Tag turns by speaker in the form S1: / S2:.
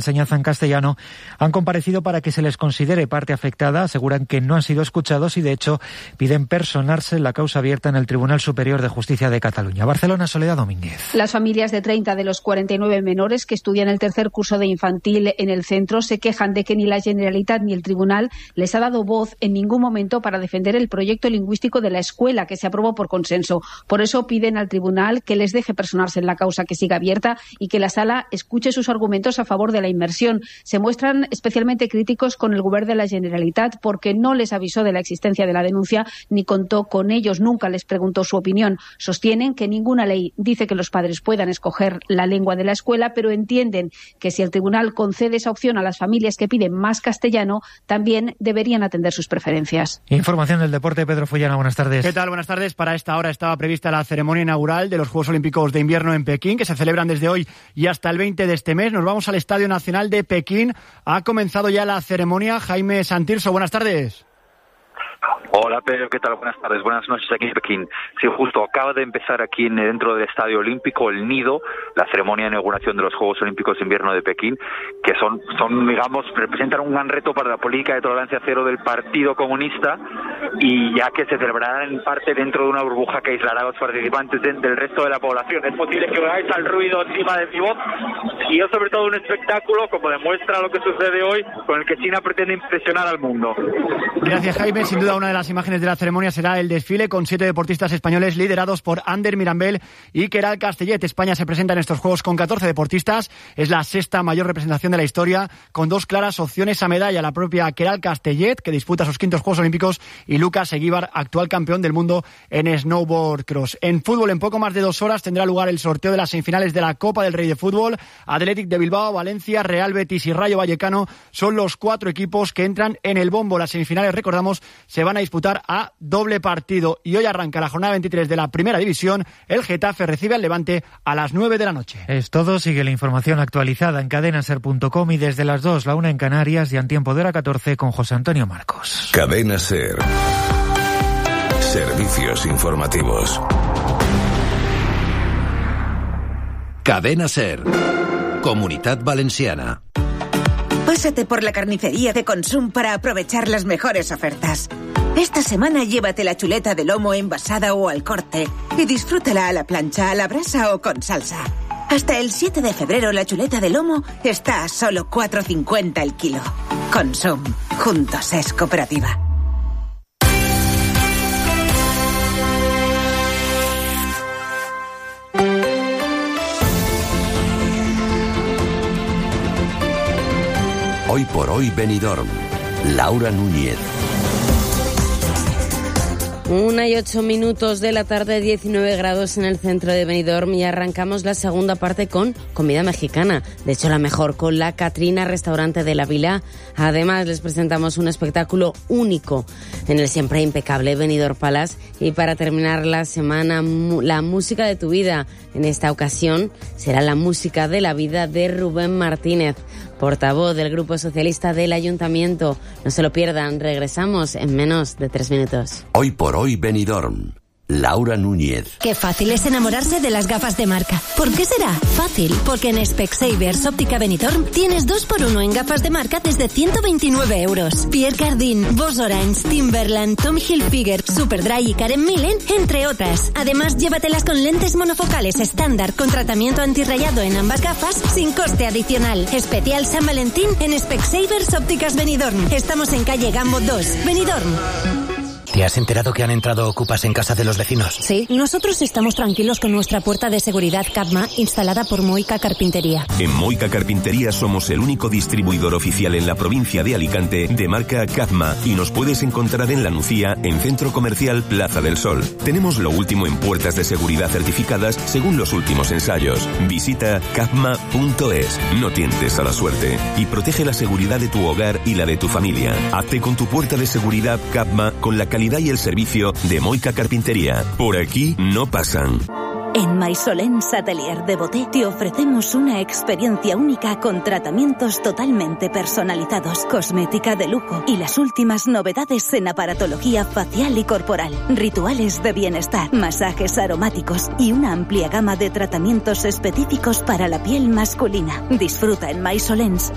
S1: enseñanza en castellano han comparecido para que se les considere parte afectada. Aseguran que no han sido escuchados y, de hecho, piden personarse en la causa abierta en el Tribunal Superior de Justicia de Cataluña. Barcelona, Soledad Domínguez.
S2: Las familias de 30 de los 49 menores que estudian el tercer curso de infantil en el centro se quejan de que ni la Generalitat ni el Tribunal les ha dado voz en ningún momento para defender el proyecto lingüístico de la escuela que se aprobó por consenso. Por eso piden al Tribunal que les deje personarse en la causa que siga abierta y que la Sala escuche sus argumentos a favor de la inmersión. Se muestran especialmente críticos con el Govern de la Generalitat porque no les avisó de la existencia de la denuncia ni contó con ellos, nunca les preguntó su opinión. Sostienen que ninguna ley dice que los padres puedan escoger la lengua de la escuela, pero entienden que si el Tribunal concede esa opción a las familias que piden más castellano, también deberían atender sus preferencias.
S1: Información del deporte, Pedro Follana, buenas tardes.
S3: ¿Qué tal? Buenas tardes. Para esta hora estaba prevista la ceremonia inaugural de los Juegos Olímpicos de Invierno en Pekín, que se celebran desde hoy y hasta el 20 de este mes. Nos vamos al Estadio Nacional de Pekín. Ha comenzado ya la ceremonia. Jaime Santirso, buenas tardes.
S4: Hola Pedro, ¿qué tal? Buenas tardes, buenas noches aquí en Pekín. Sí, justo acaba de empezar aquí dentro del Estadio Olímpico, el Nido, la ceremonia de inauguración de los Juegos Olímpicos de Invierno de Pekín, que son digamos, representan un gran reto para la política de tolerancia cero del Partido Comunista, y ya que se celebrarán en parte dentro de una burbuja que aislará a los participantes del resto de la población. Es posible que oigáis al ruido encima de mi voz, y es sobre todo un espectáculo, como demuestra lo que sucede hoy, con el que China pretende impresionar al mundo.
S3: Gracias, Jaime. Sin duda, una de las imágenes de la ceremonia será el desfile con 7 deportistas españoles liderados por Ander Mirambel y Queralt Castellet. España se presenta en estos Juegos con 14 deportistas. Es la sexta mayor representación de la historia, con 2 claras opciones a medalla. La propia Queralt Castellet, que disputa sus 5º Juegos Olímpicos, y Lucas Eguíbar, actual campeón del mundo en snowboard cross. En fútbol, en poco más de 2 horas tendrá lugar el sorteo de las semifinales de la Copa del Rey de Fútbol. Athletic de Bilbao, Valencia, Real Betis y Rayo Vallecano son los 4 equipos que entran en el bombo. Las semifinales, recordamos, se van a disputar a doble partido, y hoy arranca la jornada 23 de la Primera División. El Getafe recibe al Levante a las 9 de la noche.
S1: Es todo. Sigue la información actualizada en cadenaser.com y desde las 2, la 1 en Canarias, y en tiempo de hora 14 con José Antonio Marcos.
S5: Cadena Ser. Servicios informativos. Cadena Ser. Comunitat Valenciana.
S6: Pásate por la carnicería de Consum para aprovechar las mejores ofertas. Esta semana llévate la chuleta de lomo envasada o al corte y disfrútala a la plancha, a la brasa o con salsa. Hasta el 7 de febrero la chuleta de lomo está a solo 4,50 el kilo. Consum. Juntos es cooperativa.
S5: Hoy por hoy Benidorm. Laura Núñez.
S7: 1:08 de la tarde, 19 grados en el centro de Benidorm, y arrancamos la segunda parte con comida mexicana. De hecho, la mejor, con la Catrina, restaurante de la Vila. Además, les presentamos un espectáculo único en el siempre impecable Benidorm Palace. Y para terminar la semana, la música de tu vida. En esta ocasión será la música de la vida de Rubén Martínez, portavoz del Grupo Socialista del Ayuntamiento. No se lo pierdan, regresamos en menos de 3 minutos.
S5: Hoy por hoy Benidorm. Laura Núñez.
S8: Qué fácil es enamorarse de las gafas de marca. ¿Por qué será? Fácil, porque en Specsavers Óptica Benidorm tienes 2x1 en gafas de marca desde 129 euros. Pierre Cardin, Boss Orange, Timberland, Tommy Hilfiger, Superdry y Karen Millen, entre otras. Además, llévatelas con lentes monofocales estándar con tratamiento antirrayado en ambas gafas sin coste adicional. Especial San Valentín en Specsavers Ópticas Benidorm. Estamos en calle Gambo 2, Benidorm.
S9: ¿Te has enterado que han entrado ocupas en casa de los vecinos?
S8: Sí, nosotros estamos tranquilos con nuestra puerta de seguridad CAPMA instalada por Moica Carpintería.
S10: En Moica Carpintería somos el único distribuidor oficial en la provincia de Alicante de marca CAPMA, y nos puedes encontrar en La Nucía, en Centro Comercial Plaza del Sol. Tenemos lo último en puertas de seguridad certificadas según los últimos ensayos. Visita capma.es. No tientes a la suerte y protege la seguridad de tu hogar y la de tu familia. Hazte con tu puerta de seguridad CAPMA con la calidad y el servicio de Moica Carpintería. Por aquí no pasan.
S11: En Maisolens Atelier de Boté te ofrecemos una experiencia única con tratamientos totalmente personalizados, cosmética de lujo y las últimas novedades en aparatología facial y corporal, rituales de bienestar, masajes aromáticos y una amplia gama de tratamientos específicos para la piel masculina. Disfruta en Maisolens